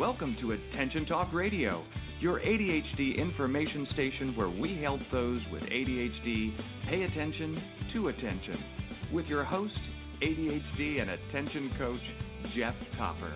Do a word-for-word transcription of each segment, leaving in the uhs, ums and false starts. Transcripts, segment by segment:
Welcome to Attention Talk Radio, your A D H D information station where we help those with A D H D pay attention to attention. With your host, A D H D and attention coach, Jeff Copper.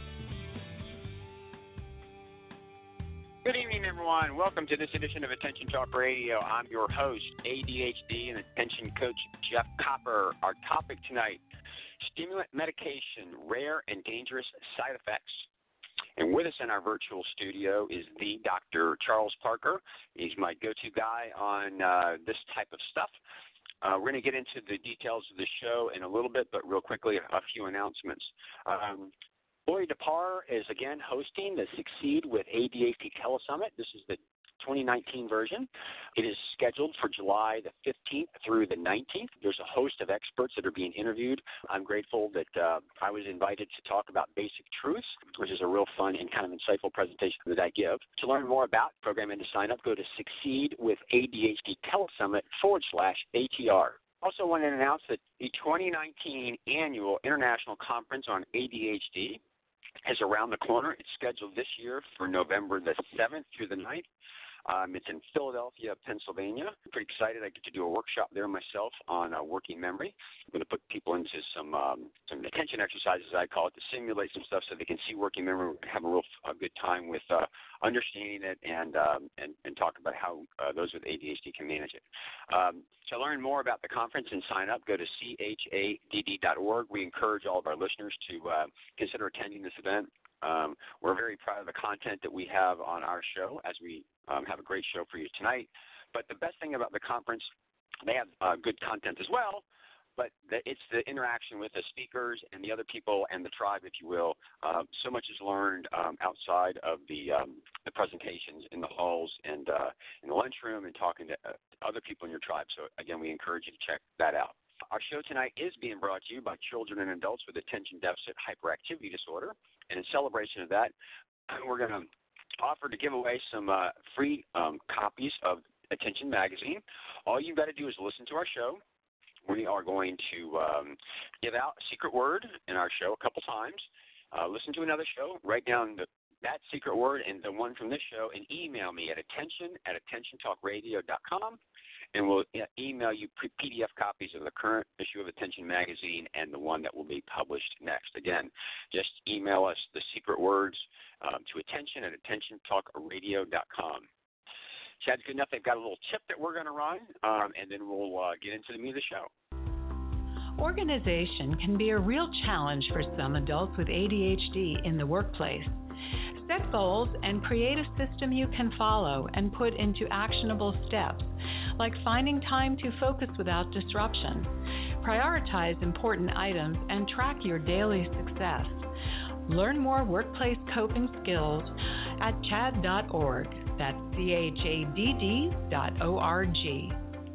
Good evening, everyone. Welcome to this edition of Attention Talk Radio. I'm your host, A D H D and attention coach, Jeff Copper. Our topic tonight, stimulant medication, rare and dangerous side effects. And with us in our virtual studio is the Doctor Charles Parker. He's my go-to guy on uh, this type of stuff. Uh, we're going to get into the details of the show in a little bit, but real quickly, a few announcements. Um, Lori DePar is again hosting the Succeed with A D H D Telesummit. This is the twenty nineteen version. It is scheduled for July the fifteenth through the nineteenth. There's a host of experts that are being interviewed. I'm grateful that uh, I was invited to talk about basic truths, which is a real fun and kind of insightful presentation that I give. To learn more about the program and to sign up, go to Succeed with A D H D Telesummit forward slash A T R. Also want to announce that the twenty nineteen Annual International Conference on A D H D is around the corner. It's scheduled this year for November the seventh through the ninth. Um, it's in Philadelphia, Pennsylvania. I'm pretty excited. I get to do a workshop there myself on uh, working memory. I'm going to put people into some um, some attention exercises, I call it, to simulate some stuff so they can see working memory, have a real a good time with uh, understanding it, and, um, and and talk about how uh, those with A D H D can manage it. Um, to learn more about the conference and sign up, go to C H A D D dot org. We encourage all of our listeners to uh, consider attending this event. Um, we're very proud of the content that we have on our show, as we um, have a great show for you tonight. But the best thing about the conference, they have uh, good content as well, but the, it's the interaction with the speakers and the other people and the tribe, if you will. Uh, so much is learned um, outside of the, um, the presentations in the halls and uh, in the lunchroom and talking to uh, other people in your tribe. So, again, we encourage you to check that out. Our show tonight is being brought to you by children and adults with attention deficit hyperactivity disorder. And in celebration of that, we're going to offer to give away some uh, free um, copies of Attention Magazine. All you've got to do is listen to our show. We are going to um, give out a secret word in our show a couple times. Uh, listen to another show, write down the, that secret word and the one from this show, and email me at attention at attention talk radio dot com. And we'll email you P D F copies of the current issue of Attention Magazine and the one that will be published next. Again, just email us the secret words um, to attention at attention talk radio dot com. Chad's good enough. They've got a little tip that we're going to run, um, and then we'll uh, get into the meat of the show. Organization can be a real challenge for some adults with A D H D in the workplace. Set goals and create a system you can follow and put into actionable steps, like finding time to focus without disruption. Prioritize important items and track your daily success. Learn more workplace coping skills at chad dot org. That's C H A D D dot O R G.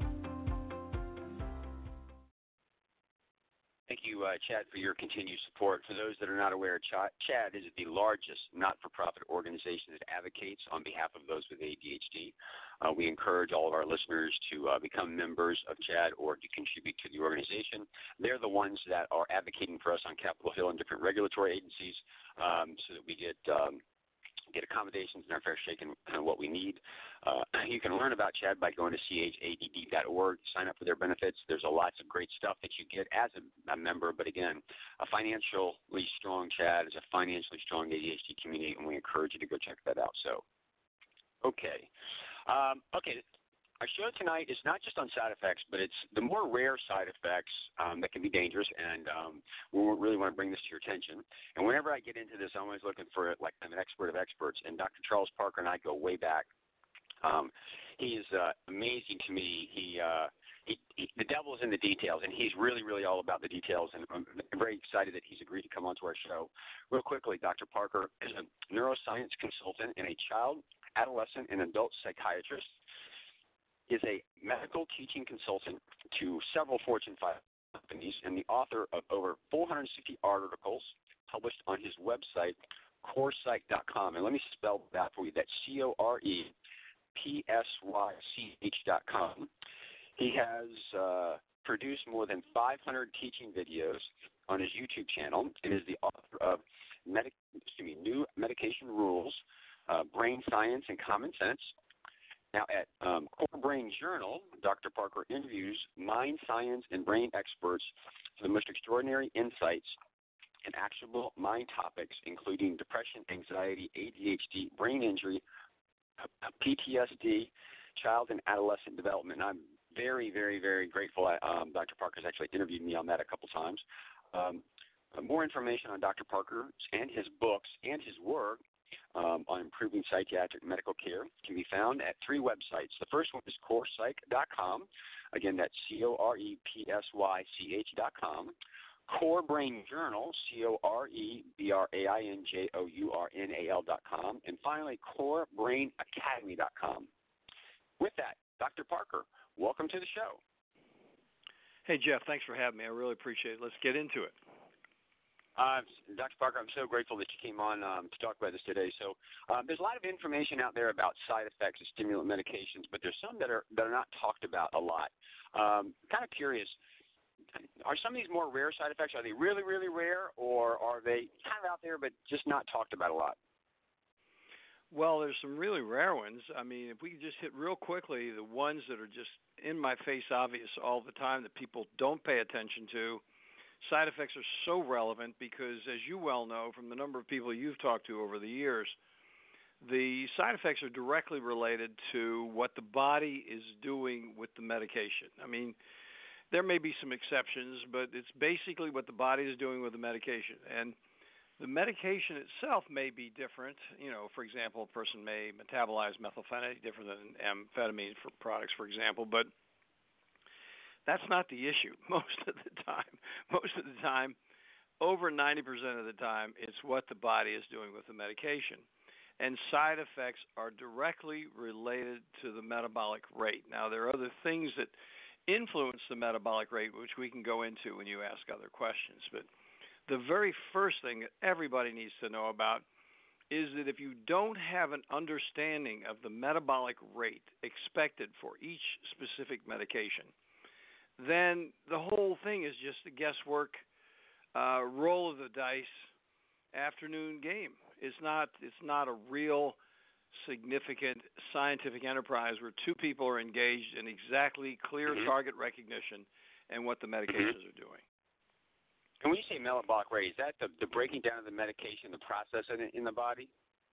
Thank you, uh, Chad, for your continued support. For those that are not aware, Ch- Chad is the largest not-for-profit organization that advocates on behalf of those with A D H D. Uh, we encourage all of our listeners to uh, become members of Chad or to contribute to the organization. They're the ones that are advocating for us on Capitol Hill and different regulatory agencies um, so that we get um, get accommodations in our fair shake and kind of what we need. Uh, you can learn about Chad by going to C H A D D dot org, sign up for their benefits. There's a lots of great stuff that you get as a, a member, but again, a financially strong Chad is a financially strong A D H D community, and we encourage you to go check that out. So, okay. Um, okay, our show tonight is not just on side effects, but it's the more rare side effects um, that can be dangerous, and um, we really want to bring this to your attention. And whenever I get into this, I'm always looking for, like, I'm an expert of experts, and Doctor Charles Parker and I go way back. Um, he is uh, amazing to me. He, uh, he, he, the devil is in the details, and he's really, really all about the details, and I'm very excited that he's agreed to come onto our show. Real quickly, Doctor Parker is a neuroscience consultant and a child, adolescent, and adult psychiatrist. Is a medical teaching consultant to several Fortune five hundred companies and the author of over four hundred sixty articles published on his website, core psych dot com. And let me spell that for you. That's C O R E P S Y C H dot com. He has uh, produced more than five hundred teaching videos on his YouTube channel and is the author of medic, excuse me, New Medication Rules, uh, Brain Science and Common Sense. Now, at um, Core Brain Journal, Doctor Parker interviews mind science and brain experts for the most extraordinary insights and actionable mind topics, including depression, anxiety, A D H D, brain injury, P T S D, child and adolescent development. And I'm very, very, very grateful. I, um, Doctor Parker's actually interviewed me on that a couple times. Um, more information on Doctor Parker and his books and his work Um, on improving psychiatric medical care can be found at three websites. The first one is core psych dot com. Again, that's C O R E P S Y C H dot com. Core Brain Journal, C O R E B R A I N J O U R N A L dot com. And finally, core brain academy dot com. With that, Doctor Parker, welcome to the show. Hey, Jeff, thanks for having me. I really appreciate it. Let's get into it. Uh, Doctor Parker, I'm so grateful that you came on um, to talk about this today. So um, there's a lot of information out there about side effects of stimulant medications, but there's some that are that are not talked about a lot. Um, kind of curious, are some of these more rare side effects? Are they really, really rare, or are they kind of out there but just not talked about a lot? Well, there's some really rare ones. I mean, if we could just hit real quickly the ones that are just in my face obvious all the time that people don't pay attention to. Side effects are so relevant because, as you well know from the number of people you've talked to over the years, the side effects are directly related to what the body is doing with the medication. I mean, there may be some exceptions, but it's basically what the body is doing with the medication. And the medication itself may be different. You know, for example, a person may metabolize methylphenidate different than amphetamine for products, for example, but that's not the issue most of the time. Most of the time, over ninety percent of the time, it's what the body is doing with the medication. And side effects are directly related to the metabolic rate. Now, there are other things that influence the metabolic rate, which we can go into when you ask other questions. But the very first thing that everybody needs to know about is that if you don't have an understanding of the metabolic rate expected for each specific medication, then the whole thing is just a guesswork, uh, roll of the dice, afternoon game. It's not. It's not a real significant scientific enterprise where two people are engaged in exactly clear mm-hmm. target recognition and what the medications mm-hmm. are doing. And when you say metabolic rate, is that the, the breaking down of the medication, the process in, in the body?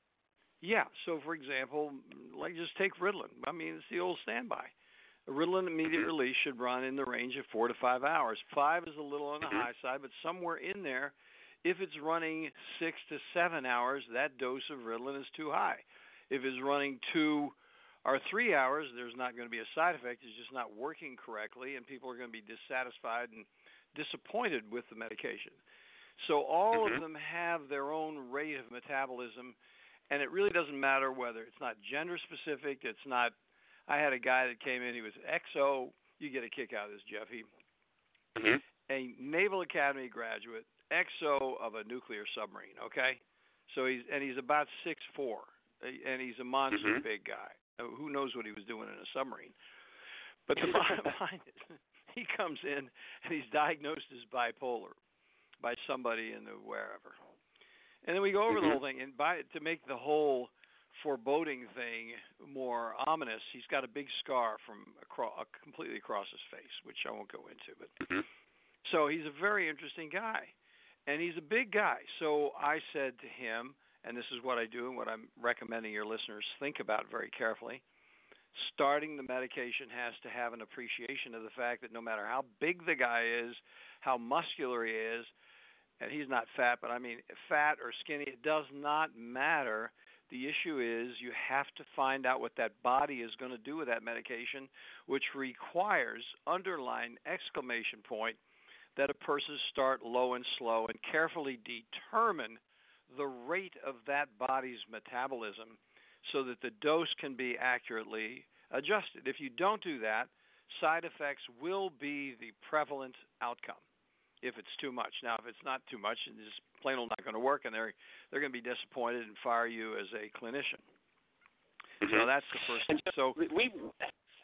Yeah. So, for example, like just take Ritalin. I mean, it's the old standby. Ritalin immediate release should run in the range of four to five hours. Five is a little on the mm-hmm. high side, but somewhere in there, if it's running six to seven hours, that dose of Ritalin is too high. If it's running two or three hours, there's not going to be a side effect. It's just not working correctly, and people are going to be dissatisfied and disappointed with the medication. So all mm-hmm. of them have their own rate of metabolism, and it really doesn't matter whether it's not gender specific, it's not. I had a guy that came in, he was X O, you get a kick out of this, Jeff. He, mm-hmm. a Naval Academy graduate, X O of a nuclear submarine, okay? So he's and he's about six foot four, and he's a monster mm-hmm. big guy. Who knows what he was doing in a submarine? But the bottom line is, he comes in and he's diagnosed as bipolar by somebody in the wherever. And then we go over mm-hmm. the whole thing, and by to make the whole foreboding thing more ominous, he's got a big scar from across, uh, completely across his face, which I won't go into. But mm-hmm. so he's a very interesting guy, and he's a big guy. So I said to him, and this is what I do and what I'm recommending your listeners think about very carefully, starting the medication has to have an appreciation of the fact that no matter how big the guy is, how muscular he is, and he's not fat, but I mean fat or skinny, it does not matter. The issue is you have to find out what that body is going to do with that medication, which requires, underline exclamation point, that a person start low and slow and carefully determine the rate of that body's metabolism so that the dose can be accurately adjusted. If you don't do that, side effects will be the prevalent outcome if it's too much. Now, if it's not too much, and it's plain old not going to work, and they're they're going to be disappointed and fire you as a clinician. Mm-hmm. So that's the first thing. And so we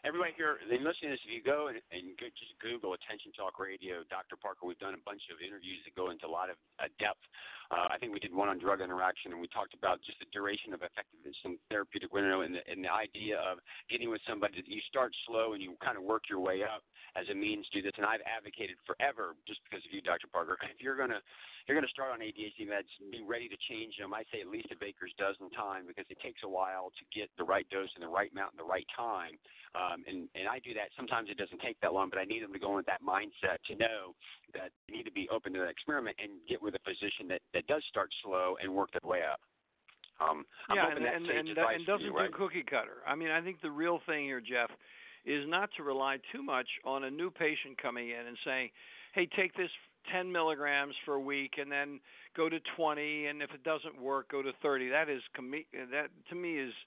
everybody here, they listen to this, if you go and, and go, just Google Attention Talk Radio, Doctor Parker, we've done a bunch of interviews that go into a lot of uh, depth. Uh, I think we did one on drug interaction, and we talked about just the duration of effectiveness and therapeutic window and the, and the idea of getting with somebody that you start slow and you kind of work your way up as a means to do this. And I've advocated forever, just because of you, Doctor Parker, if you're going to you're going to start on A D H D meds, be ready to change them. I say at least a baker's dozen time, because it takes a while to get the right dose and the right amount and the right time. Um, and, and I do that. Sometimes it doesn't take that long, but I need them to go in with that mindset to know that they need to be open to that experiment and get with a physician that, that does start slow and work their way up. Um, I'm yeah, hoping and, that and, and, advice and doesn't you, right? do cookie cutter. I mean, I think the real thing here, Jeff, is not to rely too much on a new patient coming in and saying, hey, take this ten milligrams for a week and then go to twenty, and if it doesn't work, go to thirty. That is, that to me is,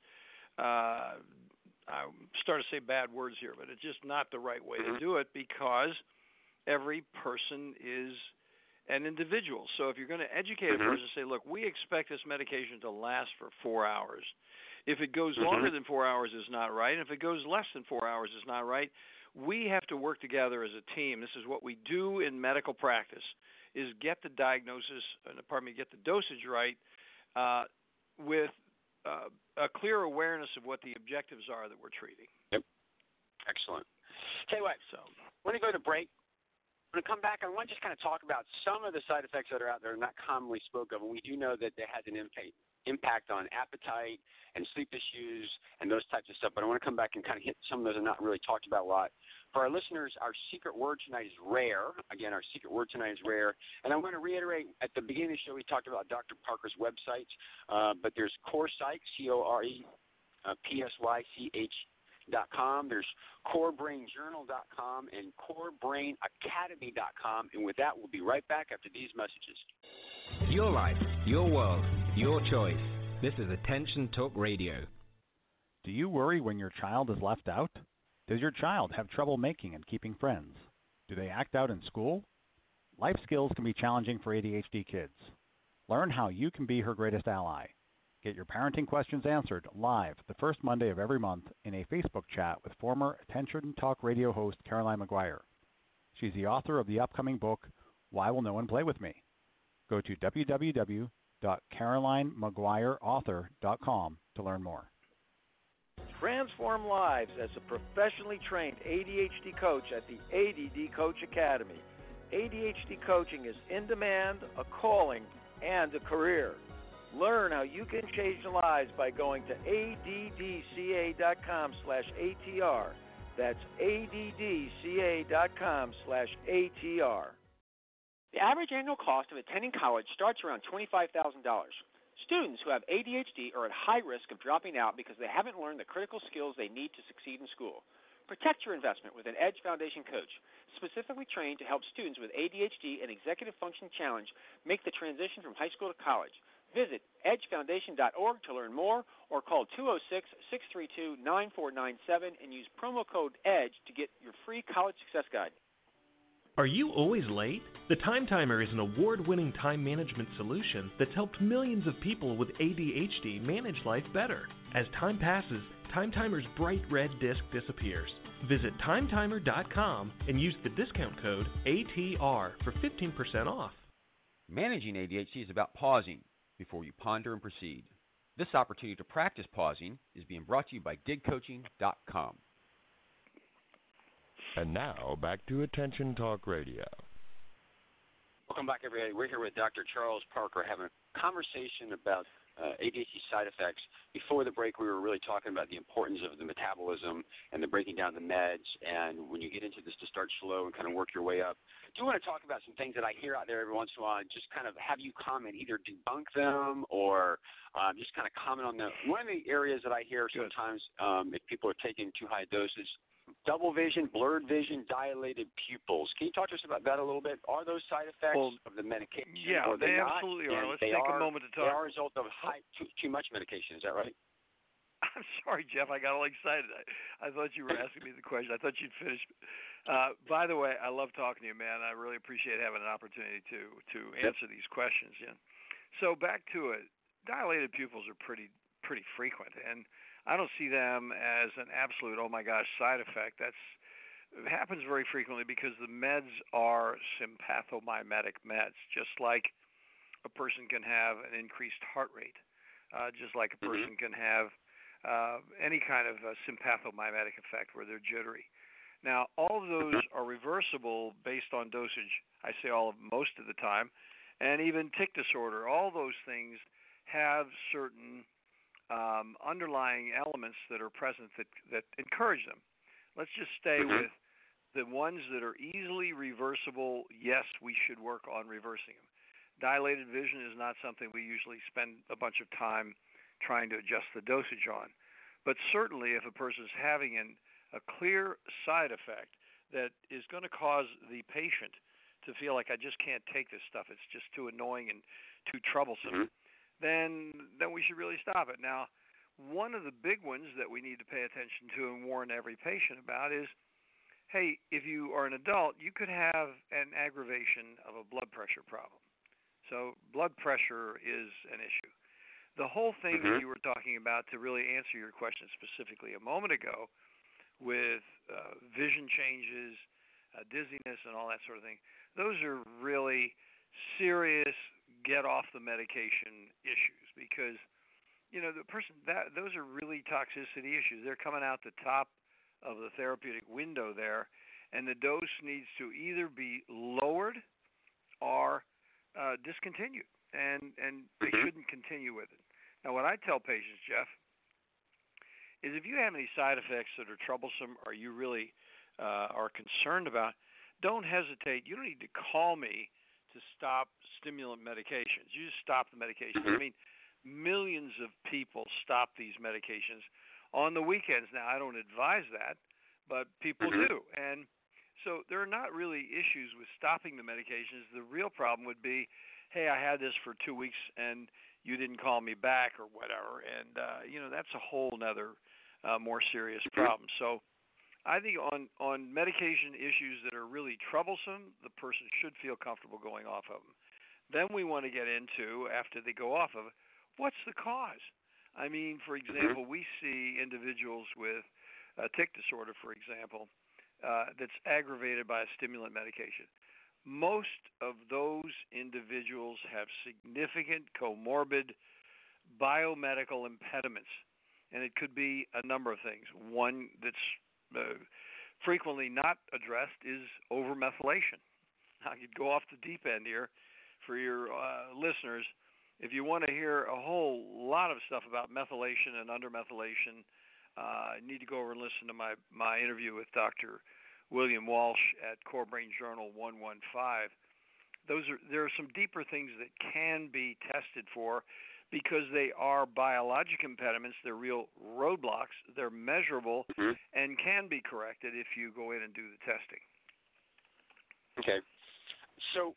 uh, I'm starting to say bad words here, but it's just not the right way mm-hmm. to do it, because every person is an individual. So if you're going to educate mm-hmm. a person, say, look, we expect this medication to last for four hours. If it goes mm-hmm. longer than four hours, it's not right. And if it goes less than four hours, it's not right. We have to work together as a team. This is what we do in medical practice, is get the diagnosis, uh, pardon me, get the dosage right uh, with uh, a clear awareness of what the objectives are that we're treating. Yep. Excellent. Tell you what, so I want to go to break. I'm going to come back. I want to just kind of talk about some of the side effects that are out there not commonly spoke of, and we do know that there has an impact. impact on appetite and sleep issues and those types of stuff. But I want to come back and kind of hit some of those are not really talked about a lot. For our listeners, our secret word tonight is rare. Again, our secret word tonight is rare. And I'm going to reiterate, at the beginning of the show, we talked about Doctor Parker's website, uh, but there's CorePsych, C O R E P S Y C H dot com. There's core brain journal dot com and core brain academy dot com. And with that, we'll be right back after these messages. Your life, your world, your choice. This is Attention Talk Radio. Do you worry when your child is left out? Does your child have trouble making and keeping friends? Do they act out in school? Life skills can be challenging for A D H D kids. Learn how you can be her greatest ally. Get your parenting questions answered live the first Monday of every month in a Facebook chat with former Attention Talk Radio host Caroline McGuire. She's the author of the upcoming book, Why Will No One Play With Me? Go to w w w dot caroline mcguire author dot com to learn more. Transform lives as a professionally trained A D H D coach at the A D D Coach Academy. A D H D coaching is in demand, a calling, and a career. Learn how you can change lives by going to A D D C A dot com slash A T R. That's A D D C A dot com slash A T R. The average annual cost of attending college starts around twenty-five thousand dollars. Students who have A D H D are at high risk of dropping out because they haven't learned the critical skills they need to succeed in school. Protect your investment with an Edge Foundation coach, specifically trained to help students with A D H D and executive function challenge make the transition from high school to college. Visit edge foundation dot org to learn more, or call two oh six, six three two, nine four nine seven and use promo code EDGE to get your free college success guide. Are you always late? The Time Timer is an award-winning time management solution that's helped millions of people with A D H D manage life better. As time passes, Time Timer's bright red disc disappears. Visit time timer dot com and use the discount code A T R for fifteen percent off. Managing A D H D is about pausing before you ponder and proceed. This opportunity to practice pausing is being brought to you by dig coaching dot com. And now, back to Attention Talk Radio. Welcome back, everybody. We're here with Doctor Charles Parker having a conversation about uh, A D H D side effects. Before the break, we were really talking about the importance of the metabolism and the breaking down the meds, and when you get into this, to start slow and kind of work your way up. I do want to talk about some things that I hear out there every once in a while, and just kind of have you comment, either debunk them or um, just kind of comment on them. One of the areas that I hear sometimes, um, if people are taking too high doses, double vision, blurred vision, dilated pupils. Can you talk to us about that a little bit? Are those side effects well, of the medication? Yeah, or they not? absolutely and are. Let's they take are, a moment to talk. They are a result of high, too, too much medication. Is that right? I'm sorry, Jeff. I got all excited. I, I thought you were asking me the question. I thought you'd finish. Uh, by the way, I love talking to you, man. I really appreciate having an opportunity to to answer yep. these questions. Yeah. So back to it. Dilated pupils are pretty pretty frequent, and I don't see them as an absolute, oh my gosh, side effect. That's it happens very frequently because the meds are sympathomimetic meds, just like a person can have an increased heart rate, uh, just like a person mm-hmm. can have uh, any kind of uh, sympathomimetic effect where they're jittery. Now, all of those are reversible based on dosage. I say all of most of the time, and even tic disorder. All those things have certain um, underlying elements that are present that that encourage them. Let's just stay mm-hmm. with the ones that are easily reversible. Yes, we should work on reversing them. Dilated vision is not something we usually spend a bunch of time trying to adjust the dosage on. But certainly if a person is having an, a clear side effect that is going to cause the patient to feel like I just can't take this stuff, it's just too annoying and too troublesome, mm-hmm. then then we should really stop it. Now, one of the big ones that we need to pay attention to and warn every patient about is, hey, if you are an adult, you could have an aggravation of a blood pressure problem. So blood pressure is an issue. The whole thing mm-hmm. that you were talking about, to really answer your question specifically a moment ago, with uh, vision changes, uh, dizziness, and all that sort of thing, those are really serious get off the medication issues because, you know, the person that those are really toxicity issues. They're coming out the top of the therapeutic window there, and the dose needs to either be lowered or uh, discontinued, and, and they shouldn't continue with it. Now, what I tell patients, Jeff, is if you have any side effects that are troublesome or you really uh, are concerned about, don't hesitate. You don't need to call me to stop stimulant medications. You just stop the medications. I mean, millions of people stop these medications on the weekends. Now, I don't advise that, but people do. And so there are not really issues with stopping the medications. The real problem would be, hey, I had this for two weeks and you didn't call me back or whatever. And, uh, you know, that's a whole nother uh, more serious problem. So I think on, on medication issues that are really troublesome, the person should feel comfortable going off of them. Then we want to get into, after they go off of it, what's the cause? I mean, for example, we see individuals with uh, tic disorder, for example, uh, that's aggravated by a stimulant medication. Most of those individuals have significant comorbid biomedical impediments, and it could be a number of things. One that's uh, frequently not addressed is overmethylation. I could go off the deep end here for your uh, listeners. If you want to hear a whole lot of stuff about methylation and undermethylation, uh, you need to go over and listen to my, my interview with Doctor William Walsh at Core Brain Journal one one five. Those are there are some deeper things that can be tested for because they are biologic impediments. They're real roadblocks. They're measurable mm-hmm. and can be corrected if you go in and do the testing. Okay. So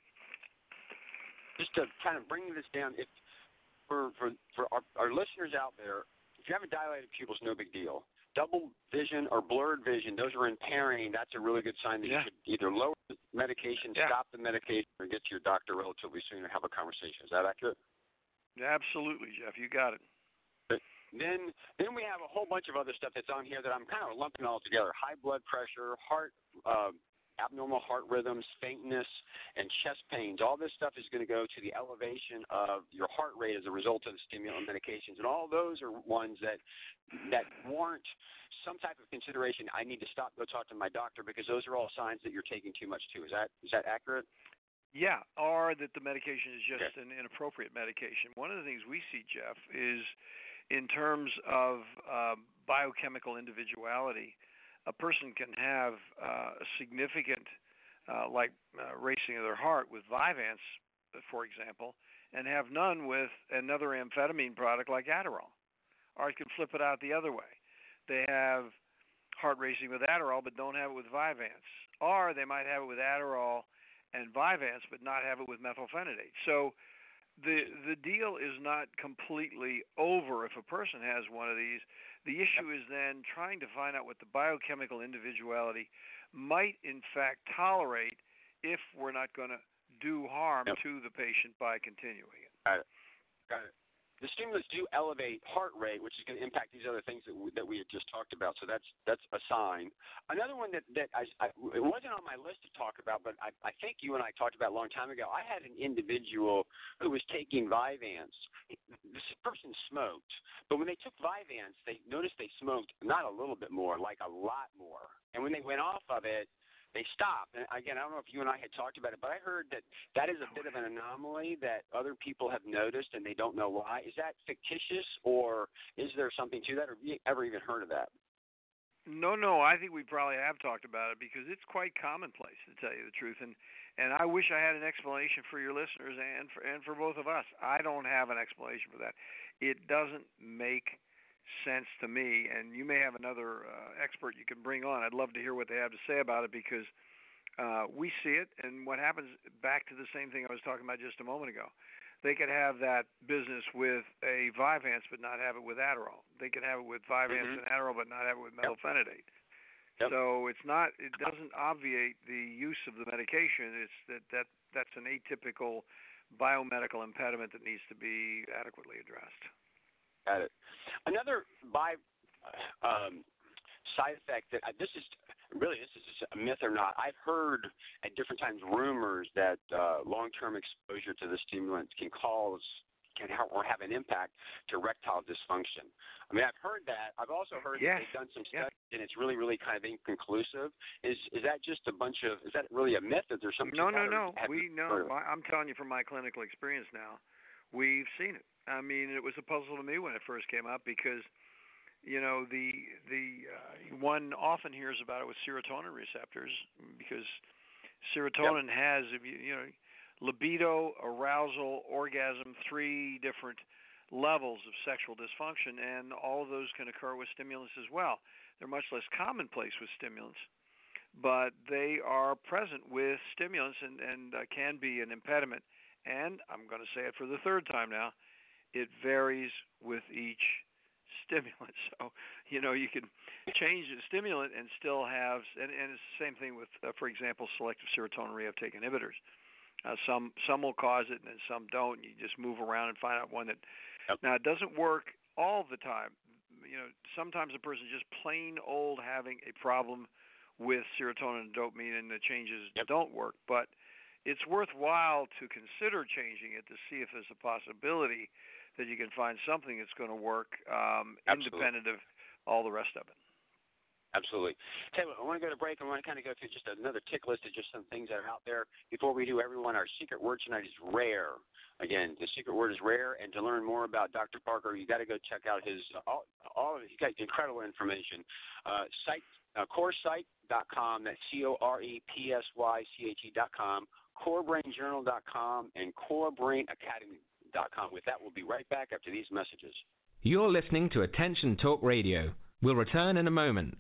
just to kind of bring this down, if for for, for our, our listeners out there, if you have a dilated pupil, it's no big deal. Double vision or blurred vision, those are impairing. That's a really good sign that yeah. you should either lower the medication, yeah. stop the medication, or get to your doctor relatively soon and have a conversation. Is that accurate? Absolutely, Jeff. You got it. But then then we have a whole bunch of other stuff that's on here that I'm kind of lumping all together. High blood pressure, heart uh, abnormal heart rhythms, faintness, and chest pains. All this stuff is going to go to the elevation of your heart rate as a result of the stimulant medications. And all those are ones that that warrant some type of consideration. I need to stop, go talk to my doctor, because those are all signs that you're taking too much too. Is that is that accurate? Yeah, or that the medication is just okay. an inappropriate medication. One of the things we see, Jeff, is in terms of uh, biochemical individuality, a person can have uh, a significant, uh, like uh, racing of their heart with Vyvanse, for example, and have none with another amphetamine product like Adderall. Or it can flip it out the other way. They have heart racing with Adderall but don't have it with Vyvanse. Or they might have it with Adderall and Vyvanse but not have it with methylphenidate. So the the deal is not completely over if a person has one of these. The issue is then trying to find out what the biochemical individuality might in fact tolerate if we're not going to do harm yep. to the patient by continuing it. Got it. Got it. the stimulants do elevate heart rate, which is going to impact these other things that we, that we had just talked about. So that's that's a sign. Another one that, that I, I it wasn't on my list to talk about, but I, I think you and I talked about a long time ago. I had an individual who was taking Vyvanse. This person smoked, but when they took Vyvanse, they noticed they smoked not a little bit more, like a lot more. And when they went off of it, they stopped. And again, I don't know if you and I had talked about it, but I heard that that is a bit of an anomaly that other people have noticed and they don't know why. Is that fictitious, or is there something to that, or have you ever even heard of that? No, no, I think we probably have talked about it because it's quite commonplace, to tell you the truth. And and I wish I had an explanation for your listeners and for, and for both of us. I don't have an explanation for that. It doesn't make sense to me, and you may have another uh, expert you can bring on. I'd love to hear what they have to say about it because uh, we see it, and what happens, back to the same thing I was talking about just a moment ago. They could have that business with a Vyvanse but not have it with Adderall. They could have it with Vyvanse mm-hmm. and Adderall but not have it with methylphenidate. Yep. So it's not, it doesn't obviate the use of the medication. It's that, that that's an atypical biomedical impediment that needs to be adequately addressed. Got it. Another by um, side effect that I, this is really this is a myth or not. I've heard at different times rumors that uh, long-term exposure to the stimulants can cause can have, or have an impact to erectile dysfunction. I mean, I've heard that. I've also heard yes. that they've done some yes. studies and it's really, really kind of inconclusive. Is is that just a bunch of? Is that really a myth? Is there something? No, no, to that, no. We know. I'm telling you from my clinical experience now. We've seen it. I mean, it was a puzzle to me when it first came up because, you know, the the uh, one often hears about it with serotonin receptors because serotonin yep. has, if you, you know, libido, arousal, orgasm, three different levels of sexual dysfunction, and all of those can occur with stimulants as well. They're much less commonplace with stimulants, but they are present with stimulants and, and uh, can be an impediment. And I'm going to say it for the third time now, it varies with each stimulant. So, you know, you can change the stimulant and still have, and, and it's the same thing with, uh, for example, selective serotonin reuptake inhibitors. Uh, some some will cause it and some don't. You just move around and find out one that, yep. now it doesn't work all the time. You know, sometimes a person just plain old having a problem with serotonin and dopamine and the changes yep. don't work, but it's worthwhile to consider changing it to see if there's a possibility that you can find something that's going to work um, independent of all the rest of it. Absolutely. Tell you what, I want to go to break. I want to kind of go through just another tick list of just some things that are out there. Before we do, everyone, our secret word tonight is rare. Again, the secret word is rare, and to learn more about Doctor Parker, you got to go check out his uh, all. All of it. He's got incredible information. Uh, site uh, core site dot com. That's C O R E P S Y C H E dot com. core brain journal dot com and core brain academy dot com. With that, we'll be right back after these messages. You're listening to Attention Talk Radio. We'll return in a moment.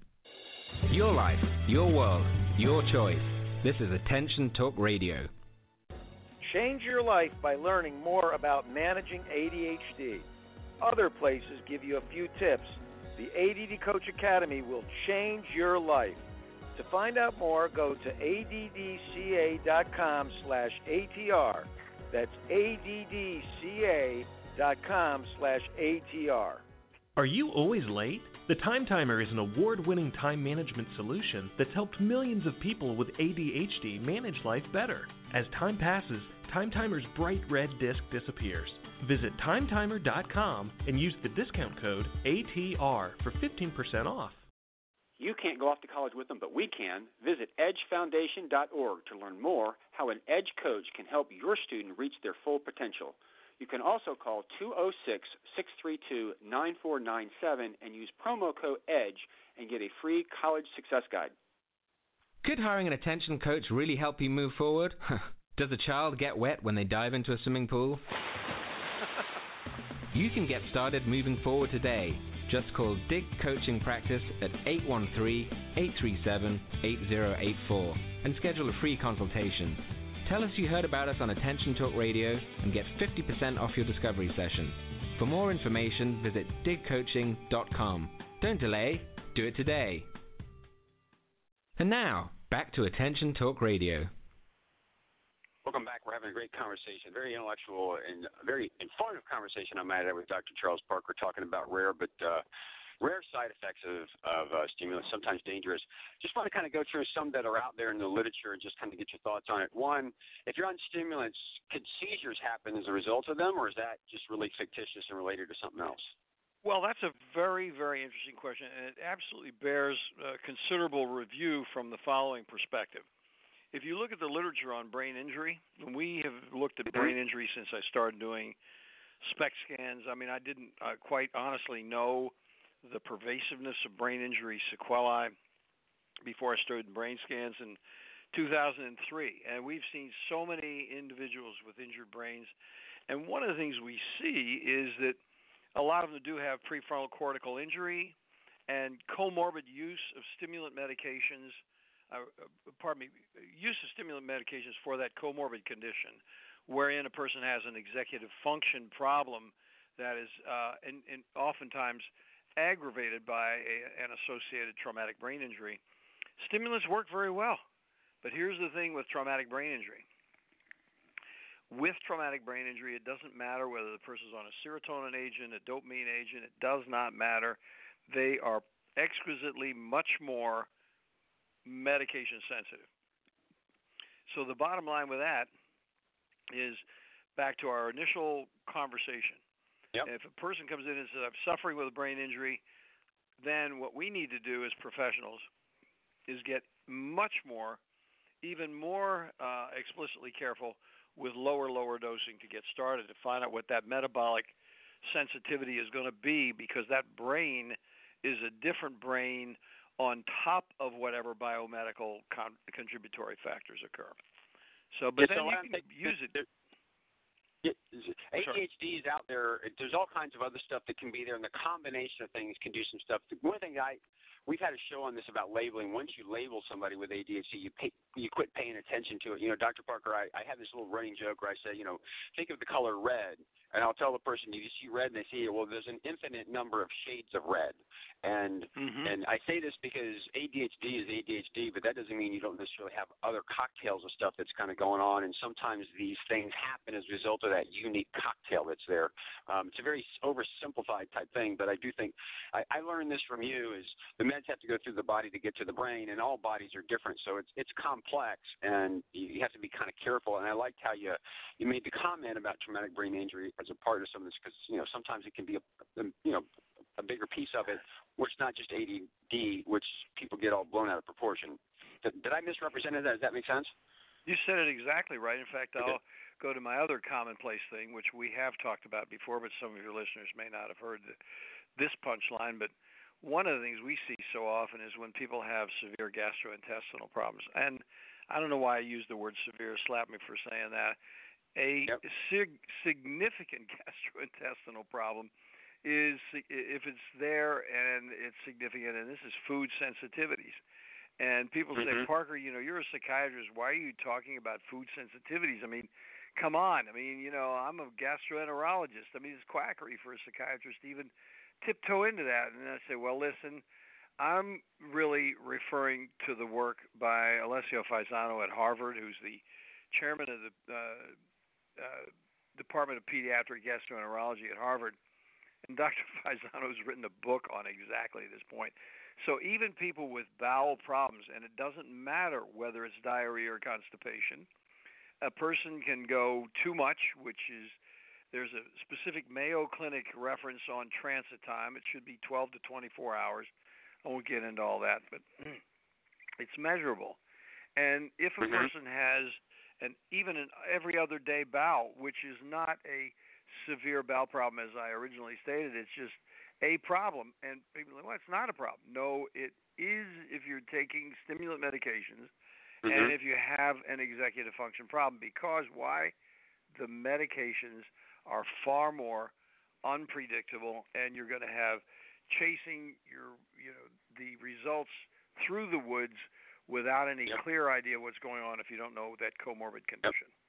Your life, your world, your choice. This is Attention Talk Radio. Change your life by learning more about managing A D H D. Other places give you a few tips. The A D D Coach Academy will change your life. To find out more, go to A D D C A dot com slash A T R. That's A D D C A dot com slash A T R. Are you always late? The Time Timer is an award-winning time management solution that's helped millions of people with A D H D manage life better. As time passes, Time Timer's bright red disc disappears. Visit time timer dot com and use the discount code A T R for fifteen percent off. You can't go off to college with them, but we can. Visit edge foundation dot org to learn more how an EDGE coach can help your student reach their full potential. You can also call two oh six, six three two, nine four nine seven and use promo code EDGE and get a free college success guide. Could hiring an attention coach really help you move forward? Does a child get wet when they dive into a swimming pool? You can get started moving forward today. Just call Dig Coaching Practice at eight one three, eight three seven, eight zero eight four and schedule a free consultation. Tell us you heard about us on Attention Talk Radio and get fifty percent off your discovery session. For more information, visit dig coaching dot com. Don't delay, do it today. And now, back to Attention Talk Radio. Welcome back. We're having a great conversation, very intellectual and very informative conversation I might have with Doctor Charles Parker, talking about rare but uh, rare side effects of, of uh, stimulants, sometimes dangerous. Just want to kind of go through some that are out there in the literature and just kind of get your thoughts on it. One, if you're on stimulants, could seizures happen as a result of them, or is that just really fictitious and related to something else? Well, that's a very, very interesting question, and it absolutely bears uh, considerable review from the following perspective. If you look at the literature on brain injury, and we have looked at brain injury since I started doing SPECT scans. I mean, I didn't uh, quite honestly know the pervasiveness of brain injury sequelae before I started brain scans in two thousand three. And we've seen so many individuals with injured brains. And one of the things we see is that a lot of them do have prefrontal cortical injury and comorbid use of stimulant medications. Uh, pardon me, use of stimulant medications for that comorbid condition, wherein a person has an executive function problem that is uh, and, and oftentimes aggravated by a, an associated traumatic brain injury. Stimulants work very well, but here's the thing with traumatic brain injury. With traumatic brain injury, it doesn't matter whether the person is on a serotonin agent, a dopamine agent. It does not matter. They are exquisitely much more medication sensitive. So the bottom line with that is back to our initial conversation. Yep. If a person comes in and says, I'm suffering with a brain injury, then what we need to do as professionals is get much more, even more uh, explicitly careful with lower, lower dosing to get started, to find out what that metabolic sensitivity is going to be, because that brain is a different brain on top of whatever biomedical con- contributory factors occur. So, but yeah, then so you can use it. Yeah, A D H D is out there. There's all kinds of other stuff that can be there, and the combination of things can do some stuff. One thing I, we've had a show on this about labeling. Once you label somebody with A D H D, you pay, you quit paying attention to it. You know, Doctor Parker, I, I have this little running joke where I say, you know, think of the color red, and I'll tell the person, you see red, and they see it. Well, there's an infinite number of shades of red, and mm-hmm. and I say this because A D H D is A D H D, but that doesn't mean you don't necessarily have other cocktails of stuff that's kind of going on, and sometimes these things happen as a result of that unique cocktail that's there. Um, it's a very oversimplified type thing, but I do think I, I learned this from you is the meds have to go through the body to get to the brain, and all bodies are different, so it's it's complex, and you have to be kind of careful. And I liked how you you made the comment about traumatic brain injury as a part of some of this, because you know sometimes it can be a, a you know a bigger piece of it, which is not just A D D, which people get all blown out of proportion. Did, did I misrepresent that? Does that make sense? You said it exactly right. In fact, I'll go to my other commonplace thing, which we have talked about before, but some of your listeners may not have heard this punchline. But one of the things we see so often is when people have severe gastrointestinal problems. And I don't know why I use the word severe. Slap me for saying that. A yep. sig- significant gastrointestinal problem is, if it's there and it's significant, and this is food sensitivities. And people mm-hmm. say, Parker, you know, you're a psychiatrist. Why are you talking about food sensitivities? I mean, come on. I mean, you know, I'm a gastroenterologist. I mean, it's quackery for a psychiatrist to even tiptoe into that. And I say, well, listen, I'm really referring to the work by Alessio Faisano at Harvard, who's the chairman of the uh, uh, Department of Pediatric Gastroenterology at Harvard. And Doctor Faisano has written a book on exactly this point. So even people with bowel problems, and it doesn't matter whether it's diarrhea or constipation, a person can go too much, which is, there's a specific Mayo Clinic reference on transit time. It should be twelve to twenty-four hours. I won't get into all that, but it's measurable. And if a mm-hmm. person has an even an every other day bowel, which is not a severe bowel problem as I originally stated, it's just a problem, and people are like, well, it's not a problem. No, it is if you're taking stimulant medications mm-hmm. and if you have an executive function problem. Because why? The medications are far more unpredictable, and you're going to have chasing your, you know, the results through the woods without any yep. clear idea what's going on if you don't know that comorbid condition. Yep.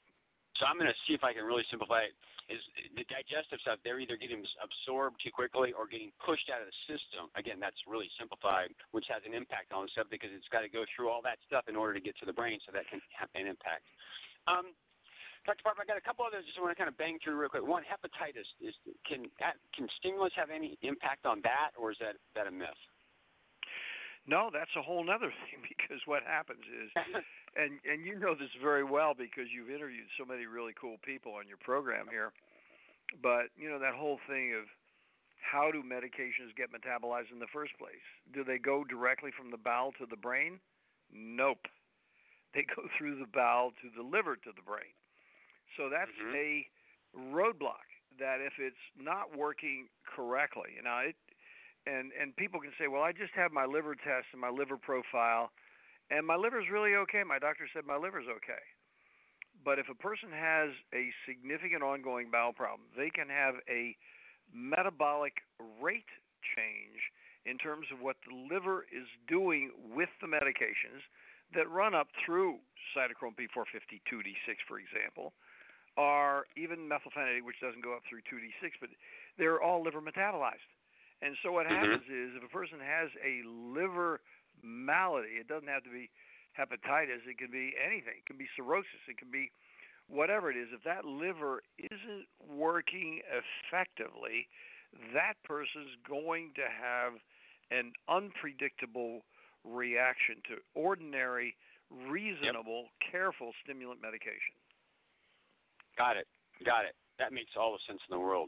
So I'm going to see if I can really simplify it. Is the digestive stuff, they're either getting absorbed too quickly or getting pushed out of the system. Again, that's really simplified, which has an impact on the stuff because it's got to go through all that stuff in order to get to the brain, so that can have an impact. Um, Doctor Barber, I got a couple others. Just want to kind of bang through real quick. One, hepatitis. Is can can stimulants have any impact on that, or is that that a myth? No, that's a whole other thing, because what happens is, and and you know this very well because you've interviewed so many really cool people on your program here, but you know that whole thing of how do medications get metabolized in the first place? Do they go directly from the bowel to the brain? Nope. They go through the bowel to the liver to the brain. So that's mm-hmm. a roadblock that if it's not working correctly, you know, it, and and people can say, well, I just have my liver test and my liver profile, and my liver's really okay. My doctor said my liver's okay. But if a person has a significant ongoing bowel problem, they can have a metabolic rate change in terms of what the liver is doing with the medications that run up through cytochrome P four fifty two D six, for example, or even methylphenidate, which doesn't go up through two D six, but they're all liver metabolized. And so what mm-hmm. happens is if a person has a liver malady, it doesn't have to be hepatitis, it can be anything. It can be cirrhosis, it can be whatever it is. If that liver isn't working effectively, that person's going to have an unpredictable reaction to ordinary, reasonable, yep. careful stimulant medication. Got it. Got it. That makes all the sense in the world.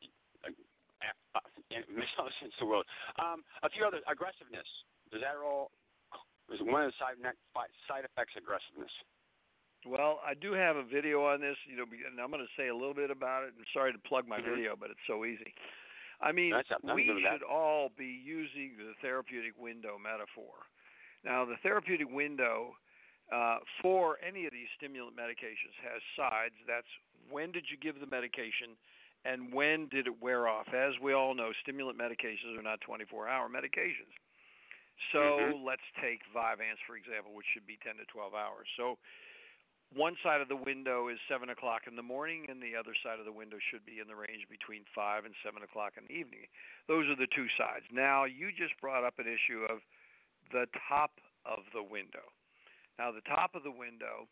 It makes all the sense in the world. Um, a few other aggressiveness. Does that all? Is one of the side side effects aggressiveness? Well, I do have a video on this, you know, and I'm going to say a little bit about it. I'm sorry to plug my mm-hmm. video, but it's so easy. I mean, we should all be using the therapeutic window metaphor. Now, the therapeutic window uh, for any of these stimulant medications has sides. That's when did you give the medication and when did it wear off? As we all know, stimulant medications are not twenty-four hour medications. So mm-hmm. let's take Vyvanse, for example, which should be ten to twelve hours. So one side of the window is seven o'clock in the morning, and the other side of the window should be in the range between five and seven o'clock in the evening. Those are the two sides. Now, you just brought up an issue of the top of the window. Now, the top of the window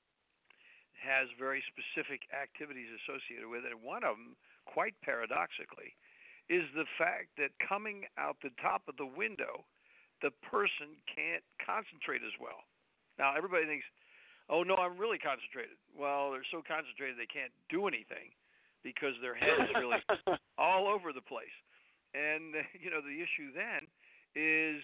has very specific activities associated with it, and one of them, quite paradoxically, is the fact that coming out the top of the window, the person can't concentrate as well. Now, everybody thinks, oh, no, I'm really concentrated. Well, they're so concentrated they can't do anything because their head is really all over the place. And, you know, the issue then is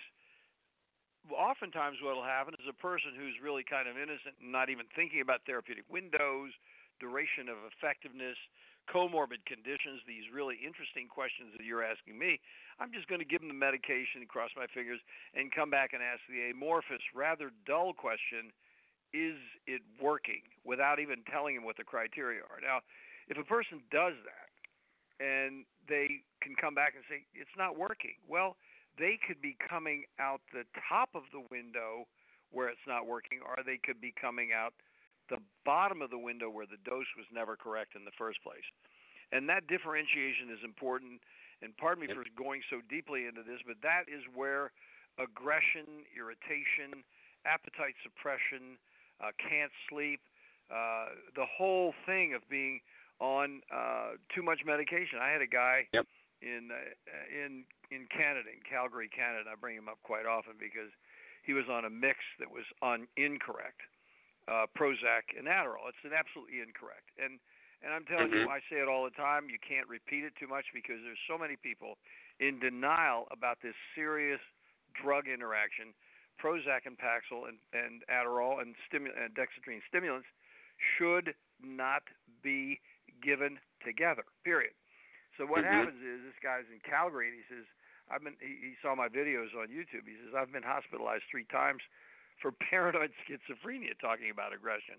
oftentimes what will happen is a person who's really kind of innocent and not even thinking about therapeutic windows, duration of effectiveness, comorbid conditions, these really interesting questions that you're asking me, I'm just going to give them the medication and cross my fingers and come back and ask the amorphous, rather dull question, is it working, without even telling them what the criteria are. Now, if a person does that and they can come back and say, it's not working, well, they could be coming out the top of the window where it's not working, or they could be coming out the bottom of the window where the dose was never correct in the first place. And that differentiation is important, and pardon me yep. for going so deeply into this, but that is where aggression, irritation, appetite suppression, uh, can't sleep, uh, the whole thing of being on uh, too much medication. I had a guy yep. in uh, in in Canada, in Calgary, Canada. I bring him up quite often because he was on a mix that was on incorrect. Uh, Prozac and Adderall. It's an absolutely incorrect. And and I'm telling mm-hmm. you, I say it all the time, you can't repeat it too much because there's so many people in denial about this serious drug interaction. Prozac and Paxil and, and Adderall and, stimu- and dexedrine stimulants should not be given together, period. So what mm-hmm. happens is this guy's in Calgary and he says, I've been, he, he saw my videos on YouTube. He says, I've been hospitalized three times for paranoid schizophrenia, talking about aggression.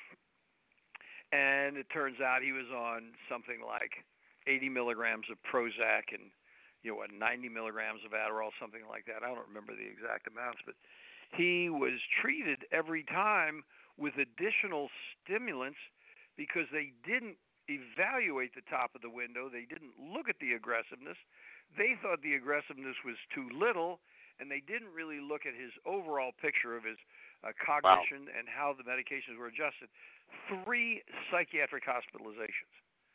And it turns out he was on something like eighty milligrams of Prozac and, you know, what, ninety milligrams of Adderall, something like that. I don't remember the exact amounts, but he was treated every time with additional stimulants because they didn't evaluate the top of the window. They didn't look at the aggressiveness. They thought the aggressiveness was too little, and they didn't really look at his overall picture of his uh, cognition wow. and how the medications were adjusted. Three psychiatric hospitalizations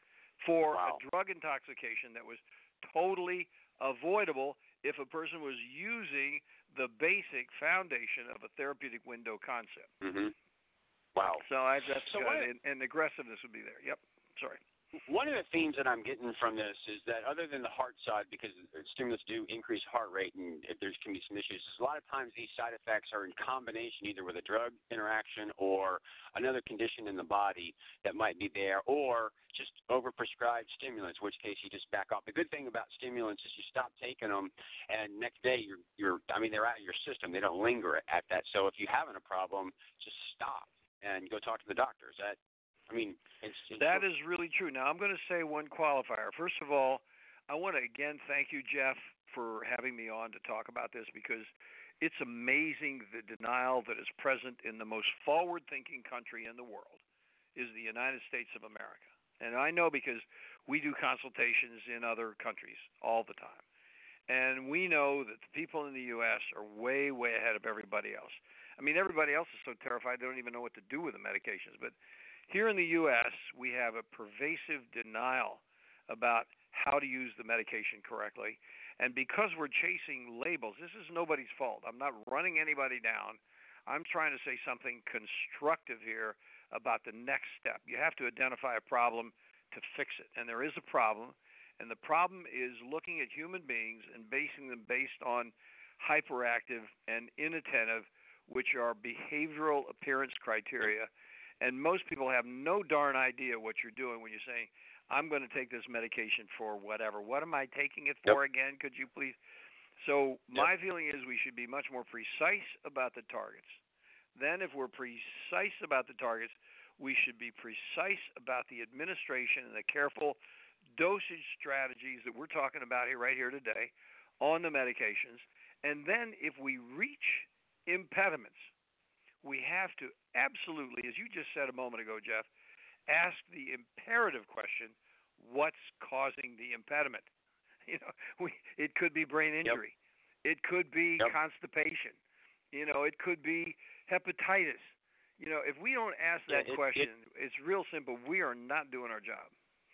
for wow. a drug intoxication that was totally avoidable if a person was using the basic foundation of a therapeutic window concept. Mm-hmm. Wow. So I, that's so good, and, and aggressiveness would be there. Yep. Sorry. One of the themes that I'm getting from this is that other than the heart side, because stimulants do increase heart rate and if there can be some issues, a lot of times these side effects are in combination either with a drug interaction or another condition in the body that might be there, or just overprescribed stimulants, which case you just back off. The good thing about stimulants is you stop taking them, and next day you're, you're I mean, they're out of your system. They don't linger at that. So if you're having a problem, just stop and go talk to the doctor. Is that I mean, it's, it's that is really true. Now, I'm going to say one qualifier. First of all, I want to again thank you, Jeff, for having me on to talk about this, because it's amazing the denial that is present in the most forward-thinking country in the world is the United States of America. And I know because we do consultations in other countries all the time. And we know that the people in the U S are way, way ahead of everybody else. I mean, everybody else is so terrified they don't even know what to do with the medications. But here in the U S, we have a pervasive denial about how to use the medication correctly. And because we're chasing labels, this is nobody's fault. I'm not running anybody down. I'm trying to say something constructive here about the next step. You have to identify a problem to fix it. And there is a problem. And the problem is looking at human beings and basing them based on hyperactive and inattentive, which are behavioral appearance criteria. And most people have no darn idea what you're doing when you're saying, I'm going to take this medication for whatever. What am I taking it for yep. again? Could you please? So my yep. feeling is we should be much more precise about the targets. Then if we're precise about the targets, we should be precise about the administration and the careful dosage strategies that we're talking about here right here today on the medications. And then if we reach impediments, we have to absolutely, as you just said a moment ago, Jeff, ask the imperative question, what's causing the impediment? You know, we, it could be brain injury. Yep. It could be yep. constipation. You know, it could be hepatitis. You know, if we don't ask that yeah, it, question, it, it's real simple. We are not doing our job.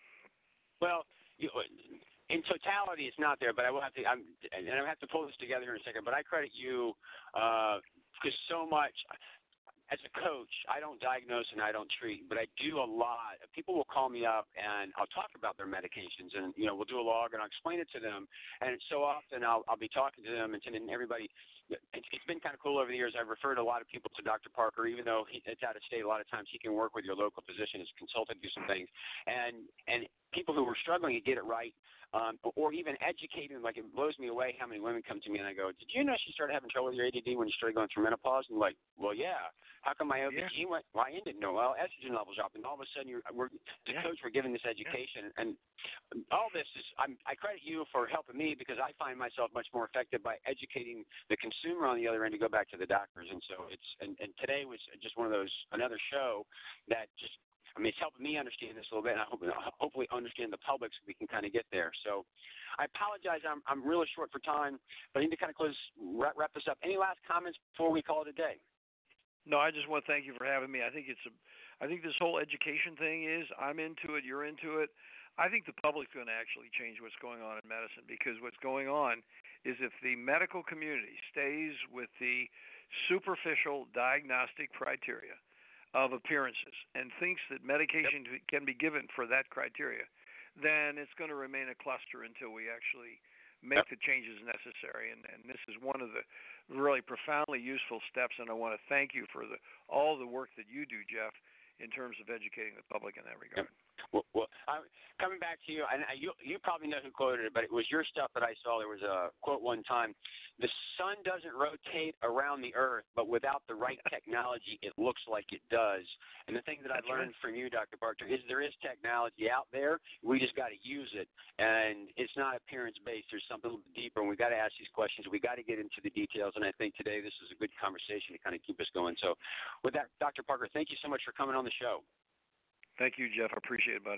Well, you, in totality, it's not there, but I will have to, I'm, and I have to pull this together in a second, but I credit you uh, because so much – as a coach, I don't diagnose and I don't treat, but I do a lot. People will call me up and I'll talk about their medications, and you know we'll do a log and I'll explain it to them. And so often I'll I'll be talking to them and telling everybody. It's, it's been kind of cool over the years. I've referred a lot of people to Doctor Parker, even though he, it's out of state. A lot of times he can work with your local physician as a consultant, do some things, and and people who are struggling to get it right. Um, or even educating, like it blows me away how many women come to me and I go, did you know she started having trouble with your A D D when you started going through menopause? And like, well, yeah. How come my O B G Y N went, well, I didn't know. Well, estrogen levels dropped, and all of a sudden you're, we're, the yeah. coach, we're giving this education. Yeah. And all this is, I'm, I credit you for helping me because I find myself much more effective by educating the consumer on the other end to go back to the doctors. And so it's, and, and today was just one of those, another show that just, I mean, it's helping me understand this a little bit, and I hope, hopefully understand the public so we can kind of get there. So I apologize. I'm I'm really short for time, but I need to kind of close, wrap, wrap this up. Any last comments before we call it a day? No, I just want to thank you for having me. I think it's a, I think this whole education thing is, I'm into it, you're into it. I think the public's going to actually change what's going on in medicine, because what's going on is if the medical community stays with the superficial diagnostic criteria of appearances and thinks that medication yep. can be given for that criteria, then it's going to remain a cluster until we actually make yep. the changes necessary. And, and this is one of the really profoundly useful steps, and I want to thank you for the, all the work that you do, Jeff, in terms of educating the public in that regard. Yep. Well, well I'm coming back to you, and you you probably know who quoted it, but it was your stuff that I saw. There was a quote one time: "The sun doesn't rotate around the earth, but without the right technology, it looks like it does." And the thing that I've learned right. from you, Doctor Parker, is there is technology out there. We just got to use it, and it's not appearance-based. There's something a little deeper, and we got to ask these questions. We got to get into the details, and I think today this is a good conversation to kind of keep us going. So with that, Doctor Parker, thank you so much for coming on the show. Thank you, Jeff. I appreciate it, buddy.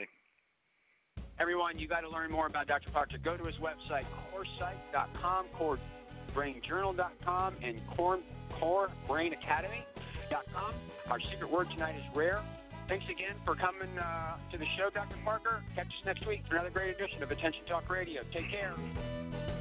Everyone, you got to learn more about Doctor Parker. Go to his website, core site dot com, core brain journal dot com and core, core brain academy dot com. Our secret word tonight is rare. Thanks again for coming uh, to the show, Doctor Parker. Catch us next week for another great edition of Attention Talk Radio. Take care.